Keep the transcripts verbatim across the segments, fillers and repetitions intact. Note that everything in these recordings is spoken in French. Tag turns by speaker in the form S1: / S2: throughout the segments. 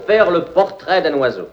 S1: faire le portrait d'un oiseau.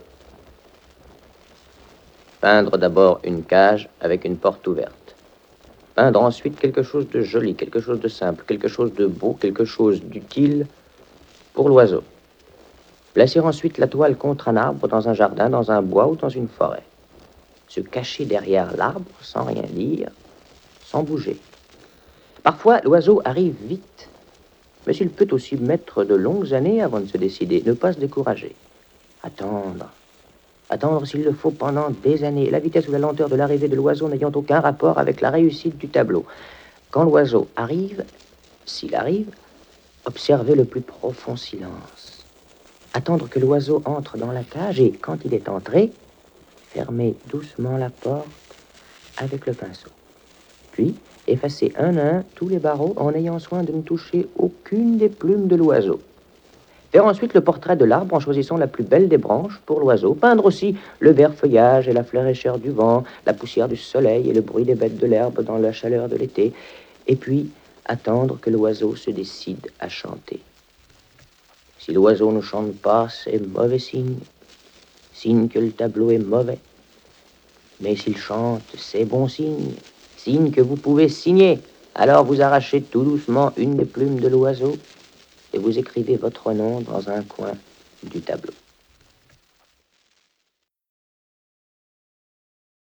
S1: Peindre d'abord une cage avec une porte ouverte. Peindre ensuite quelque chose de joli, quelque chose de simple, quelque chose de beau, quelque chose d'utile pour l'oiseau. Placer ensuite la toile contre un arbre, dans un jardin, dans un bois ou dans une forêt. Se cacher derrière l'arbre sans rien dire, sans bouger. Parfois, l'oiseau arrive vite, mais il peut aussi mettre de longues années avant de se décider, ne pas se décourager. Attendre. Attendre s'il le faut pendant des années, la vitesse ou la lenteur de l'arrivée de l'oiseau n'ayant aucun rapport avec la réussite du tableau. Quand l'oiseau arrive, s'il arrive, observez le plus profond silence. Attendre que l'oiseau entre dans la cage et, quand il est entré, fermez doucement la porte avec le pinceau. Puis, effacez un à un tous les barreaux en ayant soin de ne toucher aucune des plumes de l'oiseau. Faire ensuite le portrait de l'arbre en choisissant la plus belle des branches pour l'oiseau. Peindre aussi le vert feuillage et la fraîcheur du vent, la poussière du soleil et le bruit des bêtes de l'herbe dans la chaleur de l'été. Et puis, attendre que l'oiseau se décide à chanter. Si l'oiseau ne chante pas, c'est mauvais signe. Signe que le tableau est mauvais. Mais s'il chante, c'est bon signe. Signe que vous pouvez signer. Alors vous arrachez tout doucement une des plumes de l'oiseau et vous écrivez votre nom dans un coin du tableau.